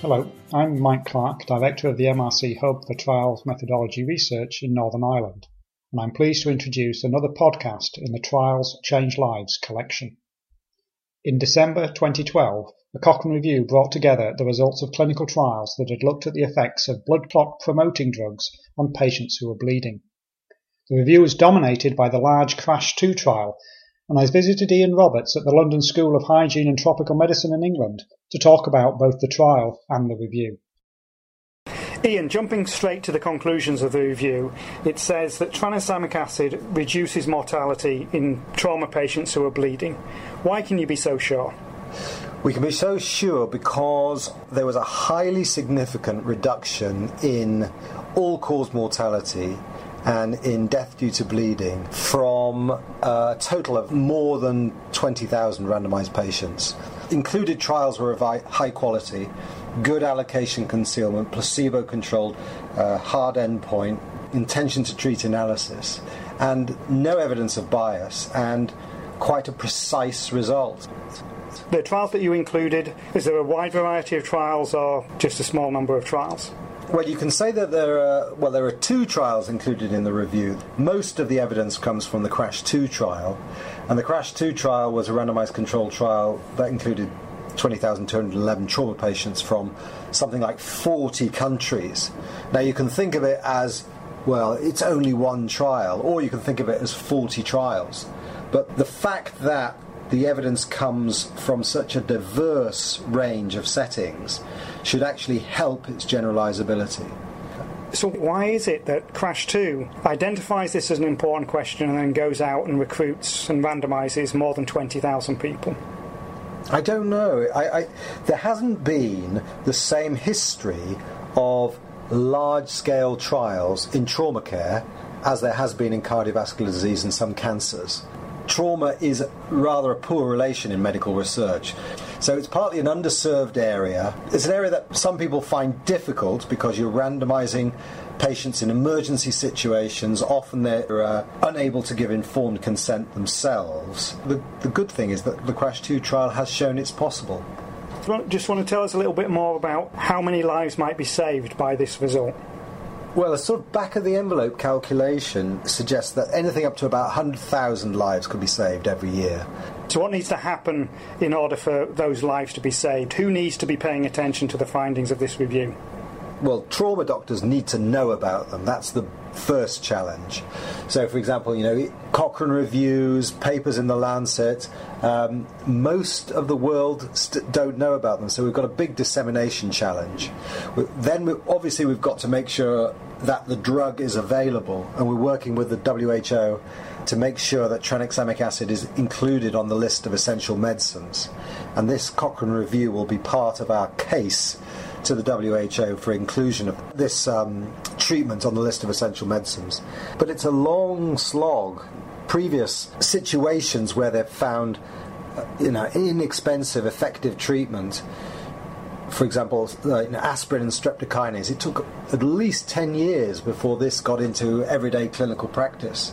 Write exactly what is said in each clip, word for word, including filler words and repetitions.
Hello, I'm Mike Clark, Director of the M R C Hub for Trials Methodology Research in Northern Ireland, and I'm pleased to introduce another podcast in the Trials Change Lives collection. In December twenty twelve, a Cochrane review brought together the results of clinical trials that had looked at the effects of blood clot promoting drugs on patients who were bleeding. The review was dominated by the large CRASH two trial, and I visited Ian Roberts at the London School of Hygiene and Tropical Medicine in England to talk about both the trial and the review. Ian, jumping straight to the conclusions of the review, it says that tranexamic acid reduces mortality in trauma patients who are bleeding. Why can you be so sure? We can be so sure because there was a highly significant reduction in all-cause mortality and in death due to bleeding from a total of more than twenty thousand randomised patients. Included trials were of high quality, good allocation concealment, placebo-controlled, uh, hard endpoint, intention to treat analysis, and no evidence of bias, and quite a precise result. The trials that you included, is there a wide variety of trials or just a small number of trials? Well, you can say that there are, well, there are two trials included in the review. Most of the evidence comes from the CRASH two trial, and the CRASH two trial was a randomised controlled trial that included twenty thousand two hundred eleven trauma patients from something like forty countries. Now, you can think of it as, well, it's only one trial, or you can think of it as forty trials. But the fact that the evidence comes from such a diverse range of settings should actually help its generalisability. So why is it that CRASH two identifies this as an important question and then goes out and recruits and randomises more than twenty thousand people? I don't know. I, I, there hasn't been the same history of large-scale trials in trauma care as there has been in cardiovascular disease and some cancers. Trauma is rather a poor relation in medical research. So it's partly an underserved area. It's an area that some people find difficult because you're randomising patients in emergency situations. Often they're uh, unable to give informed consent themselves. The, the good thing is that the CRASH two trial has shown it's possible. Just want to tell us a little bit more about how many lives might be saved by this result? Well, a sort of back-of-the-envelope calculation suggests that anything up to about one hundred thousand lives could be saved every year. So what needs to happen in order for those lives to be saved? Who needs to be paying attention to the findings of this review? Well, trauma doctors need to know about them. That's the first challenge. So, for example, you know, Cochrane reviews, papers in the Lancet, um, most of the world st- don't know about them. So we've got a big dissemination challenge. We, then, we, obviously, we've got to make sure that the drug is available, and we're working with the W H O to make sure that tranexamic acid is included on the list of essential medicines. And this Cochrane review will be part of our case to the W H O for inclusion of this um, treatment on the list of essential medicines. But it's a long slog. Previous situations where they've found uh, you know, inexpensive, effective treatment, for example, uh, you know, aspirin and streptokinase, it took at least ten years before this got into everyday clinical practice.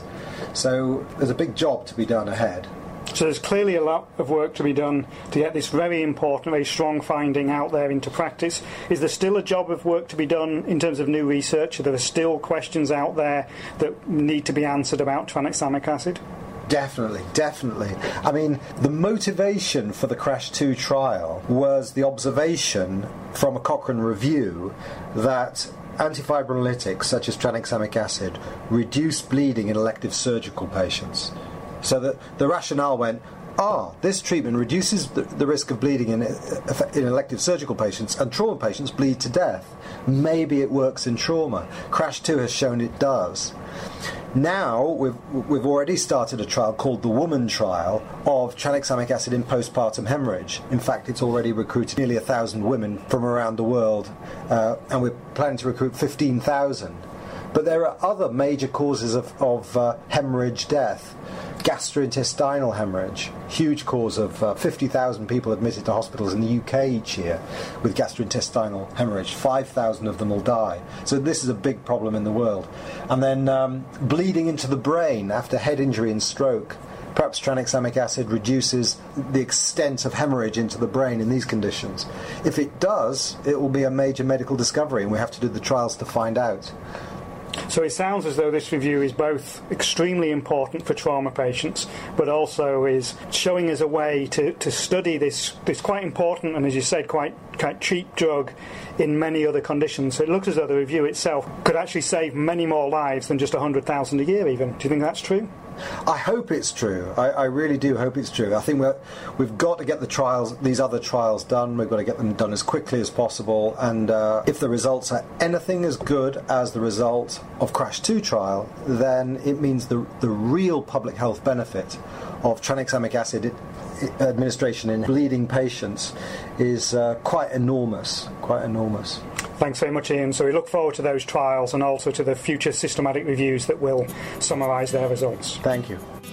So there's a big job to be done ahead. So there's clearly a lot of work to be done to get this very important, very strong finding out there into practice. Is there still a job of work to be done in terms of new research? Are there still questions out there that need to be answered about tranexamic acid? Definitely, definitely. I mean, the motivation for the CRASH two trial was the observation from a Cochrane review that antifibrinolytics such as tranexamic acid reduce bleeding in elective surgical patients. So the, the rationale went, ah, this treatment reduces the, the risk of bleeding in, in elective surgical patients, and trauma patients bleed to death. Maybe it works in trauma. CRASH two has shown it does. Now we've, we've already started a trial called the Woman Trial of tranexamic acid in postpartum hemorrhage. In fact, it's already recruited nearly a thousand women from around the world, uh, and we're planning to recruit fifteen thousand. But there are other major causes of, of uh, hemorrhage death. Gastrointestinal hemorrhage, huge cause of uh, fifty thousand people admitted to hospitals in the U K each year with gastrointestinal hemorrhage. five thousand of them will die. So this is a big problem in the world. And then um, bleeding into the brain after head injury and stroke. perhaps tranexamic acid reduces the extent of hemorrhage into the brain in these conditions. If it does, it will be a major medical discovery, and we have to do the trials to find out. So it sounds as though this review is both extremely important for trauma patients, but also is showing us a way to, to study this, this quite important and, as you said, quite, quite cheap drug in many other conditions. So it looks as though the review itself could actually save many more lives than just one hundred thousand a year even. Do you think that's true? I hope it's true. I, I really do hope it's true. I think we're, we've got to get the trials, these other trials done. We've got to get them done as quickly as possible. And uh, if the results are anything as good as the result of CRASH two trial, then it means the, the real public health benefit of tranexamic acid administration in bleeding patients is uh, quite enormous, quite enormous. Thanks very much, Ian. So we look forward to those trials and also to the future systematic reviews that will summarise their results. Thank you.